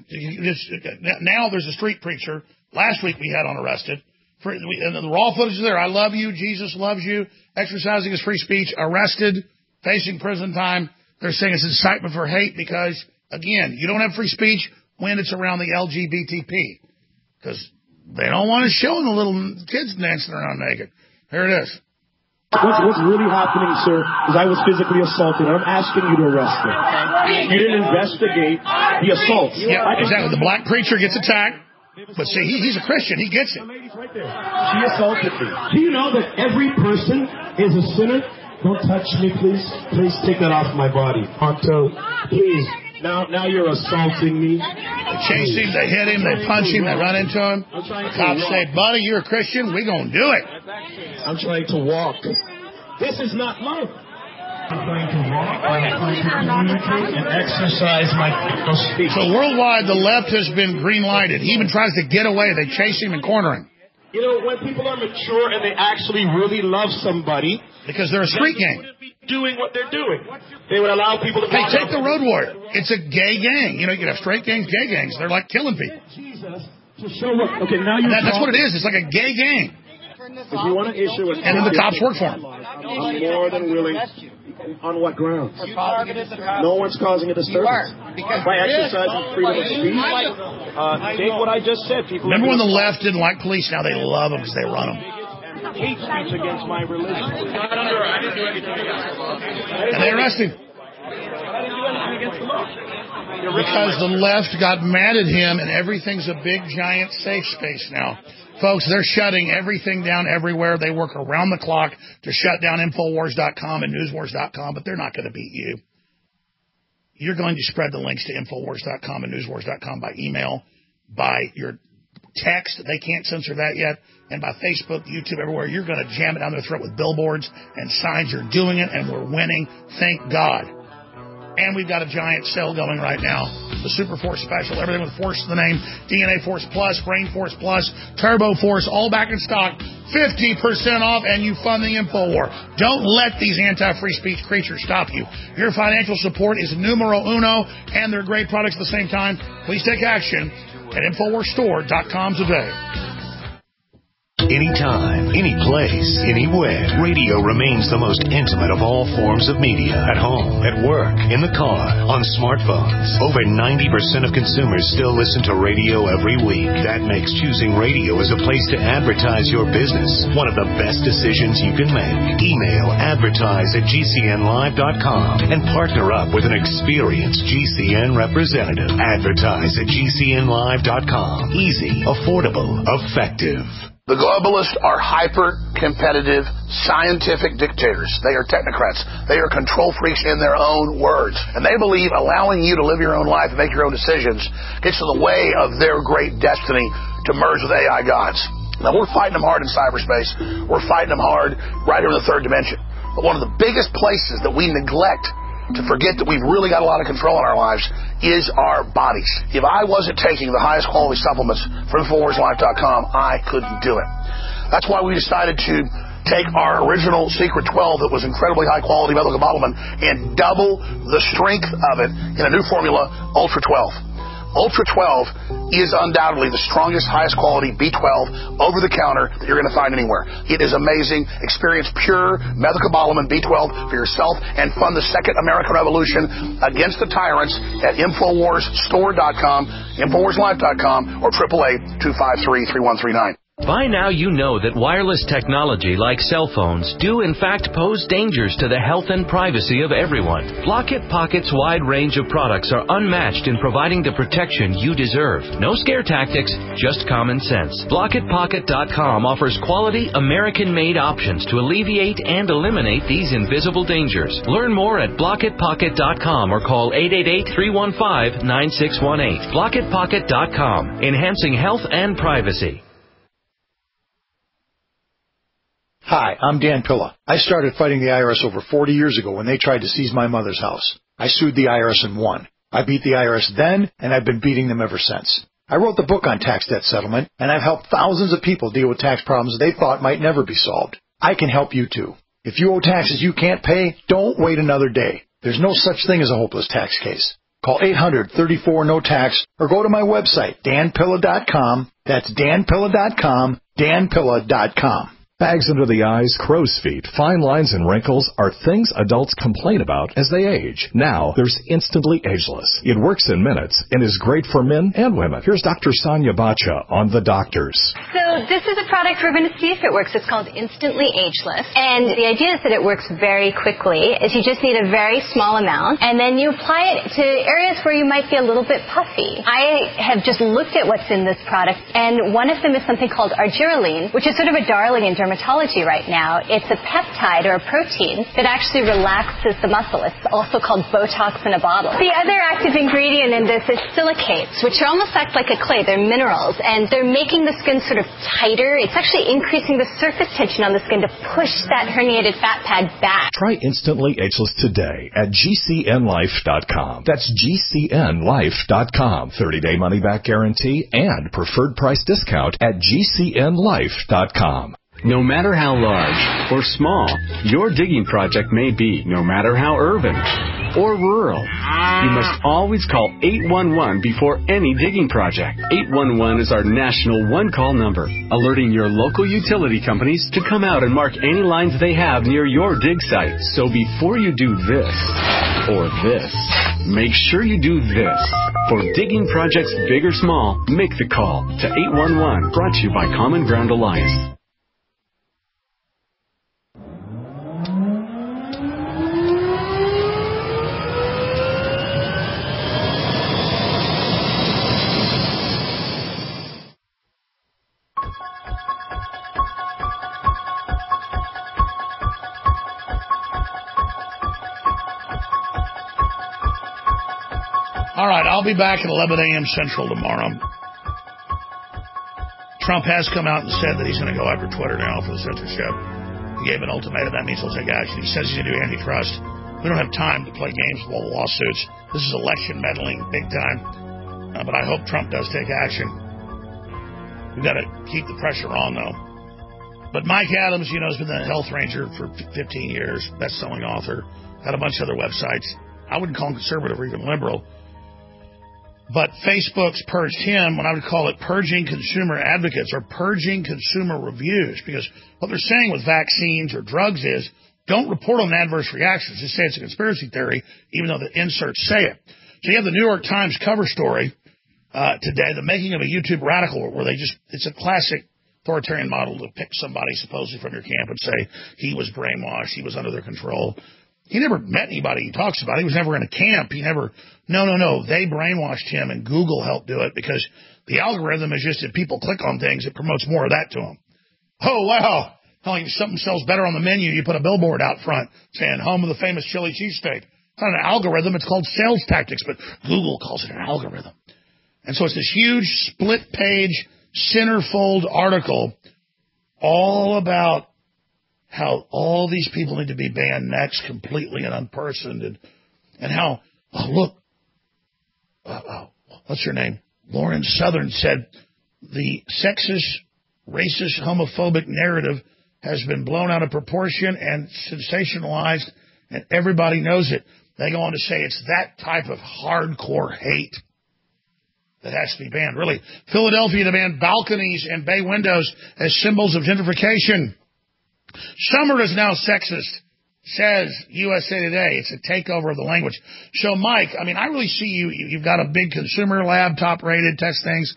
Now there's a street preacher. Last week we had on arrested. And the raw footage is there. I love you. Jesus loves you. Exercising his free speech. Arrested. Facing prison time. They're saying it's incitement for hate because, again, you don't have free speech when it's around the LGBTP. Because they don't want to show the little kids dancing around naked. Here it is. What's really happening, sir, is I was physically assaulted, and I'm asking you to arrest me. You didn't investigate the assault. Yeah, exactly. The black preacher gets attacked. But see, he's a Christian. He gets it. She assaulted me. Do you know that every person is a sinner? Don't touch me, please. Please take that off my body. Honto, please. Now you're assaulting me. They chase him, they hit him, they punch him, they run into him. The cops say, buddy, you're a Christian, we're going to do it. I'm trying to walk. This is not love. I'm trying to walk. I'm trying to communicate and exercise my speech. So worldwide, the left has been green-lighted. He even tries to get away. They chase him and corner him. You know, when people are mature and they actually really love somebody... Because they're a street gang. They wouldn't be doing what they're doing. They would allow people to... Hey, take the Road Warrior. It's a gay gang. You can have straight gangs, gay gangs. They're like killing people. Jesus, to show what... Okay, now you're... That's what it is. It's like a gay gang. If you want to issue a... And then the cops work for him. I'm more than willing... On what grounds? No one's causing a disturbance. By exercising freedom of speech. Take what I just said. People. Remember when the left didn't like police? Now they love them because they run them. Hate speech against my religion. And they arrest him. Because the left got mad at him, and everything's a big, giant safe space now. Folks, they're shutting everything down everywhere. They work around the clock to shut down Infowars.com and Newswars.com, but they're not going to beat you. You're going to spread the links to Infowars.com and Newswars.com by email, by your text. They can't censor that yet. And by Facebook, YouTube, everywhere. You're going to jam it down their throat with billboards and signs. You're doing it, and we're winning. Thank God. And we've got a giant sale going right now. The Super Force Special, everything with Force in the name, DNA Force Plus, Brain Force Plus, Turbo Force, all back in stock, 50% off, and you fund the InfoWar. Don't let these anti-free speech creatures stop you. Your financial support is numero uno, and they're great products at the same time. Please take action at InfoWarsStore.com today. Anytime, any place, anywhere, radio remains the most intimate of all forms of media. At home, at work, in the car, on smartphones. Over 90% of consumers still listen to radio every week. That makes choosing radio as a place to advertise your business one of the best decisions you can make. Email advertise@gcnlive.com and partner up with an experienced GCN representative. Advertise at gcnlive.com. Easy, affordable, effective. The globalists are hyper-competitive, scientific dictators. They are technocrats. They are control freaks in their own words. And they believe allowing you to live your own life and make your own decisions gets in the way of their great destiny to merge with AI gods. Now, we're fighting them hard in cyberspace. We're fighting them hard right here in the third dimension. But one of the biggest places that we neglect to forget that we've really got a lot of control in our lives is our bodies. If I wasn't taking the highest quality supplements from InfoWarsLife.com, I couldn't do it. That's why we decided to take our original Secret 12 that was incredibly high quality methylcobalamin and double the strength of it in a new formula, Ultra 12. Ultra 12 is undoubtedly the strongest, highest quality B12 over-the-counter that you're going to find anywhere. It is amazing. Experience pure methylcobalamin B12 for yourself and fund the second American Revolution against the tyrants at InfoWarsStore.com, InfoWarsLife.com, or 888-253-3139. By now you know that wireless technology like cell phones do in fact pose dangers to the health and privacy of everyone. Blockit Pocket's wide range of products are unmatched in providing the protection you deserve. No scare tactics, just common sense. BlockitPocket.com offers quality American-made options to alleviate and eliminate these invisible dangers. Learn more at BlockitPocket.com or call 888-315-9618. BlockitPocket.com, enhancing health and privacy. Hi, I'm Dan Pilla. I started fighting the IRS over 40 years ago when they tried to seize my mother's house. I sued the IRS and won. I beat the IRS then, and I've been beating them ever since. I wrote the book on tax debt settlement, and I've helped thousands of people deal with tax problems they thought might never be solved. I can help you too. If you owe taxes you can't pay, don't wait another day. There's no such thing as a hopeless tax case. Call 800-34-NO-TAX or go to my website, danpilla.com. That's danpilla.com, danpilla.com. Bags under the eyes, crow's feet, fine lines, and wrinkles are things adults complain about as they age. Now, there's Instantly Ageless. It works in minutes and is great for men and women. Here's Dr. Sonia Bacha on The Doctors. So this is a product we're going to see if it works. It's called Instantly Ageless. And the idea is that it works very quickly. Is you just need a very small amount, and then you apply it to areas where you might be a little bit puffy. I have just looked at what's in this product, and one of them is something called argireline, which is sort of a darling in dermatology right now. It's a peptide or a protein that actually relaxes the muscle. It's also called Botox in a bottle. The other active ingredient in this is silicates, which almost act like a clay. They're minerals, and they're making the skin sort of tighter. It's actually increasing the surface tension on the skin to push that herniated fat pad back. Try Instantly Ageless today at GCNlife.com. That's GCNlife.com. 30-day money-back guarantee and preferred price discount at GCNlife.com. No matter how large or small your digging project may be, no matter how urban or rural, you must always call 811 before any digging project. 811 is our national one-call number, alerting your local utility companies to come out and mark any lines they have near your dig site. So before you do this or this, make sure you do this. For digging projects big or small, make the call to 811, brought to you by Common Ground Alliance. All right, I'll be back at 11 a.m. Central tomorrow. Trump has come out and said that he's going to go after Twitter now for the censorship. He gave an ultimatum. That means he'll take action. He says he's going to do antitrust. We don't have time to play games with all the lawsuits. This is election meddling big time. But I hope Trump does take action. We've got to keep the pressure on, though. But Mike Adams, you know, has been the health ranger for 15 years, best-selling author, got a bunch of other websites. I wouldn't call him conservative or even liberal. But Facebook's purged him when I would call it purging consumer advocates or purging consumer reviews, because what they're saying with vaccines or drugs is don't report on adverse reactions. Just say it's a conspiracy theory, even though the inserts say it. So you have the New York Times cover story today, the making of a YouTube radical, where it's a classic authoritarian model to pick somebody supposedly from your camp and say he was brainwashed, he was under their control. He never met anybody he talks about. He was never in a camp. No. They brainwashed him, and Google helped do it because the algorithm is just if people click on things, it promotes more of that to them. Oh, wow. If something sells better on the menu, you put a billboard out front saying home of the famous chili cheesesteak. It's not an algorithm. It's called sales tactics, but Google calls it an algorithm. And so it's this huge split-page, centerfold article all about how all these people need to be banned next completely and unpersoned, and how, what's her name? Lauren Southern said the sexist, racist, homophobic narrative has been blown out of proportion and sensationalized, and everybody knows it. They go on to say it's that type of hardcore hate that has to be banned. Really, Philadelphia to ban balconies and bay windows as symbols of gentrification. Summer is now sexist, says USA Today. It's a takeover of the language. So, Mike, I really see you've got a big consumer lab, top-rated, test things.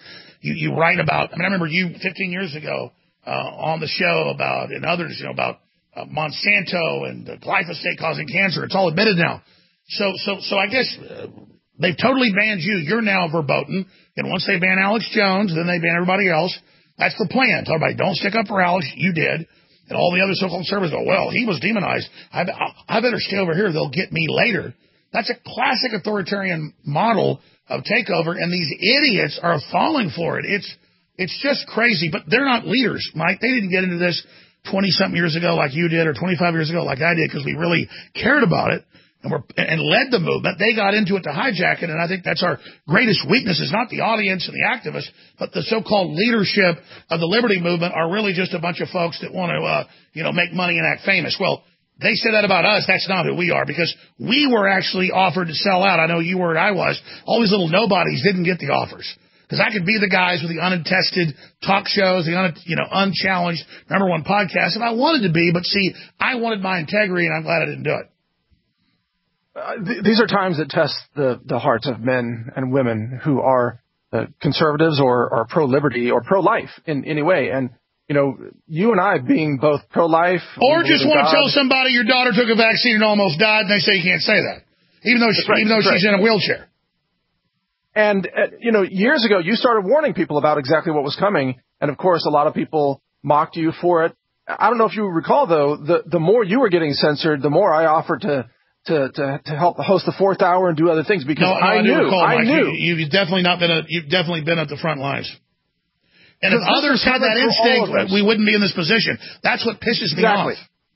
You write about, I remember you 15 years ago on the show about, and others, about Monsanto and glyphosate causing cancer. It's all admitted now. So I guess they've totally banned you. You're now verboten. And once they ban Alex Jones, then they ban everybody else. That's the plan. Tell everybody, don't stick up for Alex. You did. And all the other so-called conservatives go, well, he was demonized. I better stay over here. They'll get me later. That's a classic authoritarian model of takeover, and these idiots are falling for it. It's just crazy, but they're not leaders, Mike. They didn't get into this 20-something years ago like you did or 25 years ago like I did because we really cared about it and led the movement. They got into it to hijack it, and I think that's our greatest weakness is not the audience and the activists, but the so-called leadership of the liberty movement are really just a bunch of folks that want to, make money and act famous. Well, they say that about us. That's not who we are because we were actually offered to sell out. I know you were and I was. All these little nobodies didn't get the offers because I could be the guys with the unattested talk shows, the unchallenged #1 podcast if I wanted to be. But see, I wanted my integrity, and I'm glad I didn't do it. These are times that test the hearts of men and women who are conservatives or pro-liberty or pro-life in any way. And, you and I being both pro-life. Or just want to tell somebody your daughter took a vaccine and almost died, and they say you can't say that, even though she's in a wheelchair. And, years ago, you started warning people about exactly what was coming. And, of course, a lot of people mocked you for it. I don't know if you recall, though, the more you were getting censored, the more I offered to help host the fourth hour and do other things because I knew. You've definitely been at the front lines. And if others had that instinct, we wouldn't be in this position. That's what pisses me off.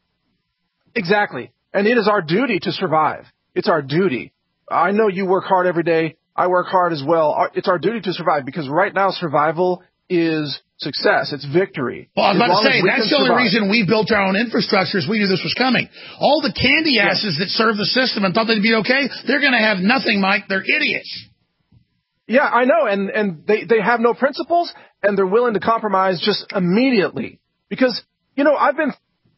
Exactly. And it is our duty to survive. It's our duty. I know you work hard every day. I work hard as well. It's our duty to survive because right now survival is success. It's victory. Well, I was about to say, that's the only reason we built our own infrastructures. We knew this was coming. All the candy asses that serve the system and thought they'd be okay, they're going to have nothing, Mike. They're idiots. Yeah, I know. And they have no principles, and they're willing to compromise just immediately. Because, I've been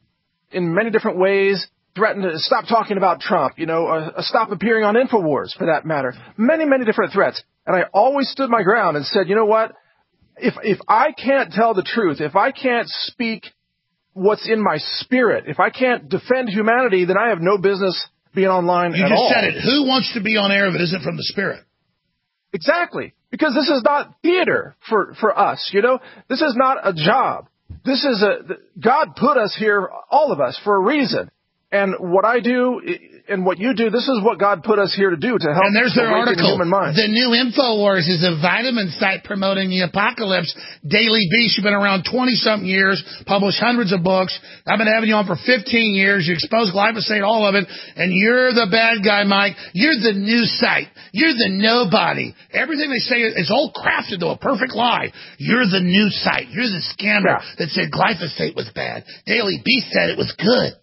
in many different ways threatened to stop talking about Trump, stop appearing on InfoWars, for that matter. Many, many different threats. And I always stood my ground and said, you know what? If I can't tell the truth, if I can't speak what's in my spirit, if I can't defend humanity, then I have no business being online at all. You just said it. Who wants to be on air if it isn't from the spirit? Exactly. Because this is not theater for us, This is not a job. This is God put us here, all of us, for a reason. And what I do and what you do, this is what God put us here to do, to help and there's their awaken article, human mind. The new InfoWars is a vitamin site promoting the apocalypse. Daily Beast, you've been around 20-something years, published hundreds of books. I've been having you on for 15 years. You expose glyphosate, all of it, and you're the bad guy, Mike. You're the new site. You're the nobody. Everything they say is all crafted to a perfect lie. You're the new site. You're the scammer that said glyphosate was bad. Daily Beast said it was good.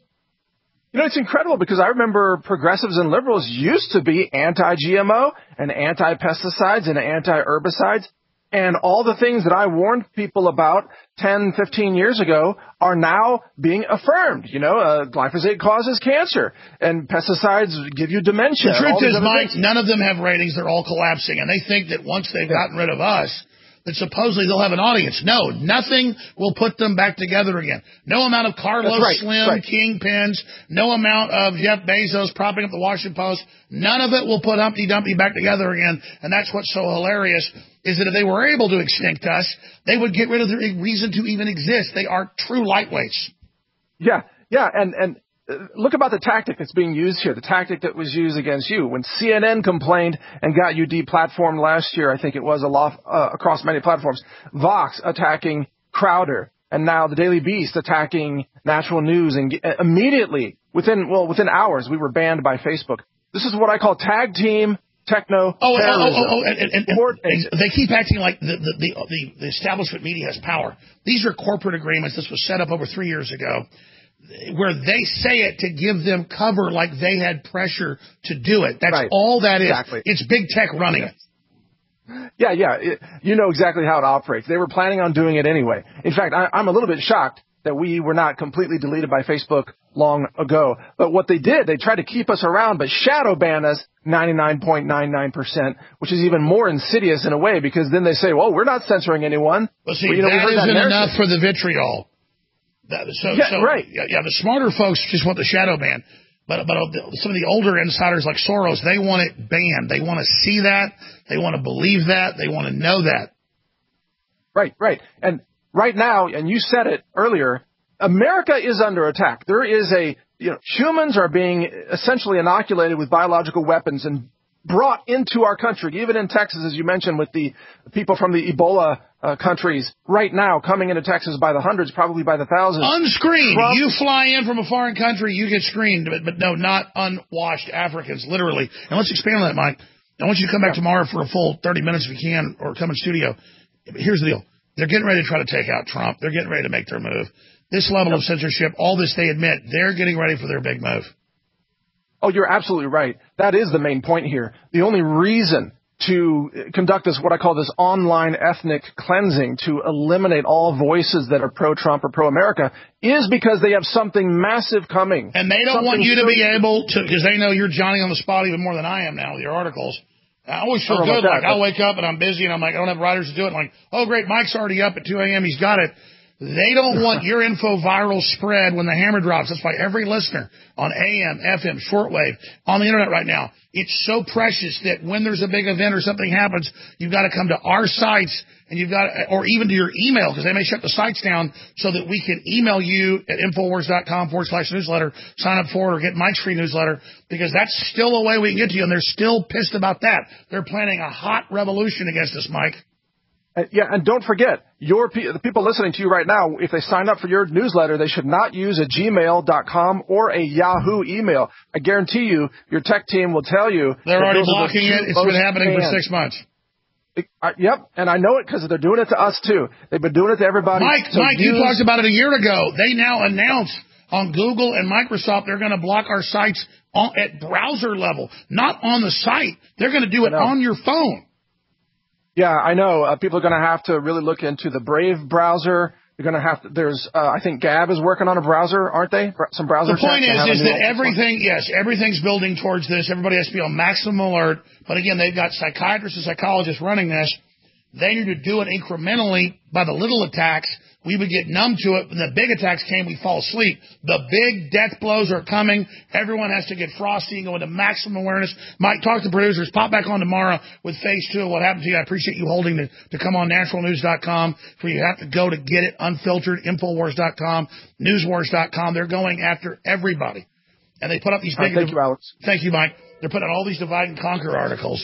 It's incredible because I remember progressives and liberals used to be anti-GMO and anti-pesticides and anti-herbicides. And all the things that I warned people about 10, 15 years ago are now being affirmed. Glyphosate causes cancer and pesticides give you dementia. The truth is, Mike, none of them have ratings. They're all collapsing. And they think that once they've gotten rid of us, that supposedly they'll have an audience. No, nothing will put them back together again. No amount of Carlos Slim kingpins, no amount of Jeff Bezos propping up the Washington Post, none of it will put Humpty Dumpty back together again. And that's what's so hilarious, is that if they were able to extinct us, they would get rid of the reason to even exist. They are true lightweights. Yeah, and look about the tactic that's being used here, the tactic that was used against you. When CNN complained and got you deplatformed last year, I think it was across many platforms, Vox attacking Crowder, and now the Daily Beast attacking Natural News, and immediately, within hours, we were banned by Facebook. This is what I call tag team techno terrorism. And they keep acting like the establishment media has power. These are corporate agreements. This was set up over 3 years ago, where they say it to give them cover like they had pressure to do it. That's all that is. Exactly. It's big tech running it. Yeah. You know exactly how it operates. They were planning on doing it anyway. In fact, I'm a little bit shocked that we were not completely deleted by Facebook long ago. But what they did, they tried to keep us around, but shadow ban us 99.99%, which is even more insidious in a way, because then they say, well, we're not censoring anyone. Well, see, that isn't enough for the vitriol. Right. Yeah, the smarter folks just want the shadow ban. But some of the older insiders like Soros, they want it banned. They want to see that. They want to believe that. They want to know that. Right. And right now, and you said it earlier, America is under attack. There is humans are being essentially inoculated with biological weapons and brought into our country, even in Texas, as you mentioned, with the people from the Ebola countries right now coming into Texas by the hundreds, probably by the thousands. Unscreened. You fly in from a foreign country, you get screened, but no, not unwashed Africans, literally. And let's expand on that, Mike. I want you to come back tomorrow for a full 30 minutes if you can, or come in studio. Here's the deal. They're getting ready to try to take out Trump. They're getting ready to make their move. This level of censorship, all this they admit, they're getting ready for their big move. Oh, you're absolutely right. That is the main point here. The only reason to conduct what I call this online ethnic cleansing, to eliminate all voices that are pro-Trump or pro-America, is because they have something massive coming. And they don't want you to be able to, because they know you're Johnny on the spot even more than I am now with your articles. I always feel good. I'll wake up and I'm busy and I'm like, I don't have writers to do it. I'm like, oh, great, Mike's already up at 2 a.m. He's got it. They don't want your info viral spread when the hammer drops. That's why every listener on AM, FM, shortwave, on the internet right now, it's so precious that when there's a big event or something happens, you've got to come to our sites and you've got, or even to your email, because they may shut the sites down, so that we can email you at Infowars.com/newsletter, sign up for it, or get Mike's free newsletter, because that's still a way we can get to you, and they're still pissed about that. They're planning a hot revolution against us, Mike. Yeah, and don't forget, the people listening to you right now, if they sign up for your newsletter, they should not use a gmail.com or a Yahoo email. I guarantee you, your tech team will tell you. They're already blocking it. It's been happening for 6 months. Yep, and I know it because they're doing it to us, too. They've been doing it to everybody. Mike, you talked about it a year ago. They now announce on Google and Microsoft they're going to block our sites at browser level, not on the site. They're going to do it on your phone. Yeah, I know. People are going to have to really look into the Brave browser. You're going to have to, I think Gab is working on a browser, aren't they? Some browser. The point is that everything's building towards this. Everybody has to be on maximum alert. But again, they've got psychiatrists and psychologists running this. They need to do it incrementally by the little attacks. We would get numb to it. When the big attacks came, we fall asleep. The big death blows are coming. Everyone has to get frosty and go into maximum awareness. Mike, talk to producers. Pop back on tomorrow with phase 2 of what happened to you. I appreciate you holding to come on naturalnews.com, where you have to go to get it unfiltered, Infowars.com, Newswars.com. They're going after everybody. And they put up these big... Thank you, Alex. Thank you, Mike. They're putting out all these divide and conquer articles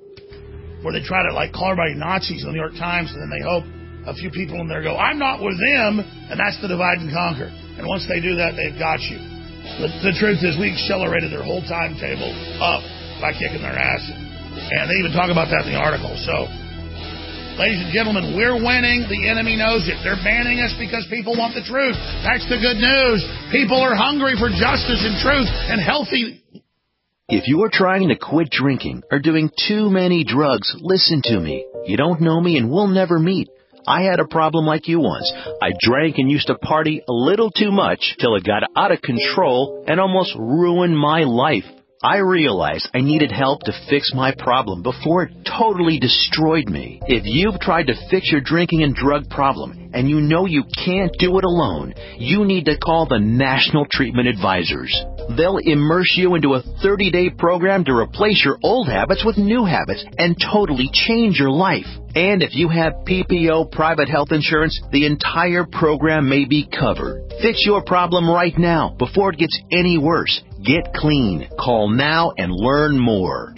where they try to call everybody Nazis in the New York Times, and then they hope a few people in there go, I'm not with them, and that's the divide and conquer. And once they do that, they've got you. The truth is, we accelerated their whole timetable up by kicking their ass. And they even talk about that in the article. So, ladies and gentlemen, we're winning. The enemy knows it. They're banning us because people want the truth. That's the good news. People are hungry for justice and truth and healthy. If you are trying to quit drinking or doing too many drugs, listen to me. You don't know me and we'll never meet. I had a problem like you once. I drank and used to party a little too much till it got out of control and almost ruined my life. I realized I needed help to fix my problem before it totally destroyed me. If you've tried to fix your drinking and drug problem and you know you can't do it alone, you need to call the National Treatment Advisors. They'll immerse you into a 30-day program to replace your old habits with new habits and totally change your life. And if you have PPO private health insurance, the entire program may be covered. Fix your problem right now before it gets any worse. Get clean. Call now and learn more.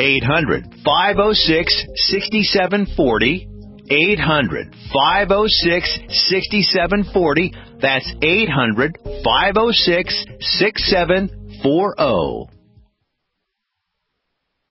800-506-6740. 800-506-6740. That's 800-506-6740.